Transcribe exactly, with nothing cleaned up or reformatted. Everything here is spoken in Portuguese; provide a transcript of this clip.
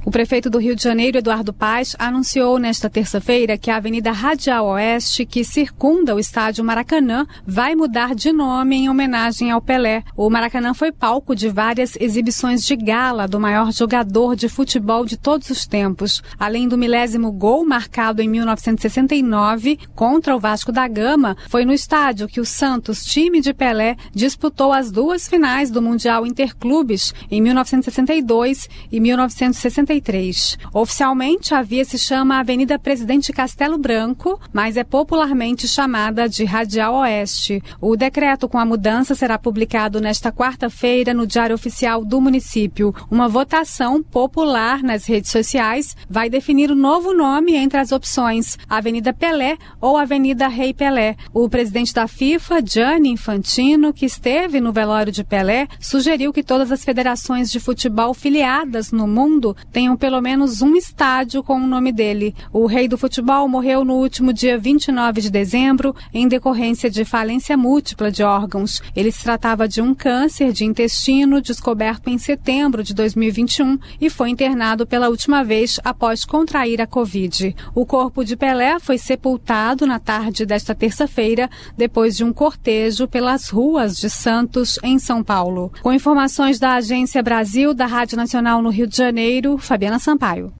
O prefeito do Rio de Janeiro, Eduardo Paes, anunciou nesta terça-feira que a Avenida Radial Oeste, que circunda o estádio Maracanã, vai mudar de nome em homenagem ao Pelé. O Maracanã foi palco de várias exibições de gala do maior jogador de futebol de todos os tempos. Além do milésimo gol marcado em mil novecentos e sessenta e nove contra o Vasco da Gama, foi no estádio que o Santos, time de Pelé, disputou as duas finais do Mundial Interclubes em mil novecentos e sessenta e dois e mil novecentos e sessenta e três. Oficialmente, a via se chama Avenida Presidente Castelo Branco, mas é popularmente chamada de Radial Oeste. O decreto com a mudança será publicado nesta quarta-feira no Diário Oficial do município. Uma votação popular nas redes sociais vai definir o novo nome entre as opções Avenida Pelé ou Avenida Rei Pelé. O presidente da FIFA, Gianni Infantino, que esteve no velório de Pelé, sugeriu que todas as federações de futebol filiadas no mundo tenham pelo menos um estádio com o nome dele. O rei do futebol morreu no último dia vinte e nove de dezembro em decorrência de falência múltipla de órgãos. Ele se tratava de um câncer de intestino descoberto em setembro de dois mil e vinte e um e foi internado pela última vez após contrair a Covid. O corpo de Pelé foi sepultado na tarde desta terça-feira, depois de um cortejo pelas ruas de Santos, em São Paulo. Com informações da Agência Brasil, da Rádio Nacional no Rio de Janeiro, Fabiana Sampaio.